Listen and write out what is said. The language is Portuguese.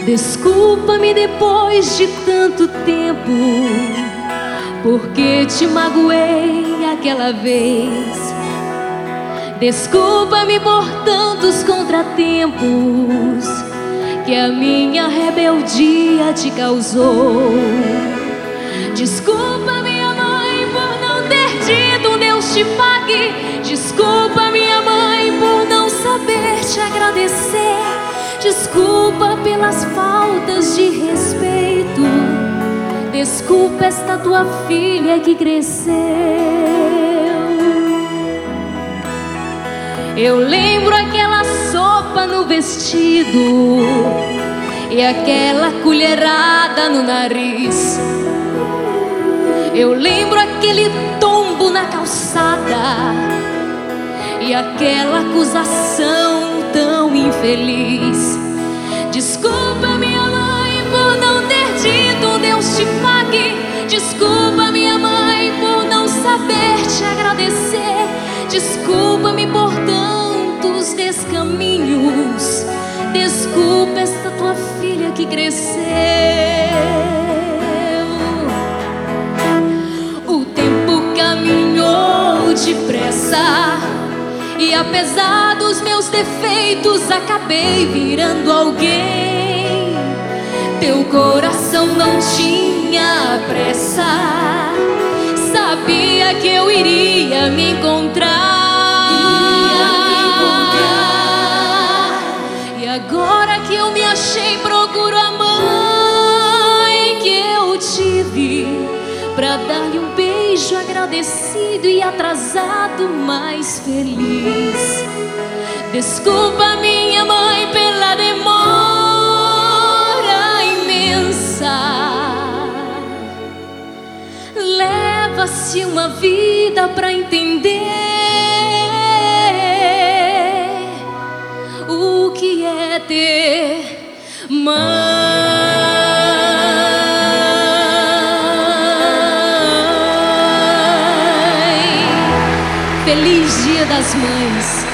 Desculpa-me depois de tanto tempo, porque te magoei aquela vez. Desculpa-me por tantos contratempos que a minha rebeldia te causou. Desculpa, minha mãe, por não ter dito um Deus te pague. Desculpa, minha mãe, por não saber te agradecer. Desculpa pelas faltas de respeito. Desculpa esta tua filha que cresceu. Eu lembro aquela sopa no vestido e aquela colherada no nariz. Eu lembro aquele tombo na calçada e aquela acusação tão infeliz. Desculpa, minha mãe, por não ter dito um Deus te pague. Desculpa, minha mãe, por não saber te agradecer. Desculpa-me por tantos descaminhos. Desculpa esta tua filha que cresceu. O tempo caminhou depressa e apesar dos meus defeitos acabei virando alguém. Teu coração não tinha pressa, sabia que eu iria me encontrar. E agora que eu me achei, procuro a mãe que eu tive pra dar-lhe um beijo agradecido e atrasado, mas feliz. Desculpa, minha mãe, pela demora imensa. Leva-se uma vida pra entender o que é ter mãe. Feliz Dia das Mães.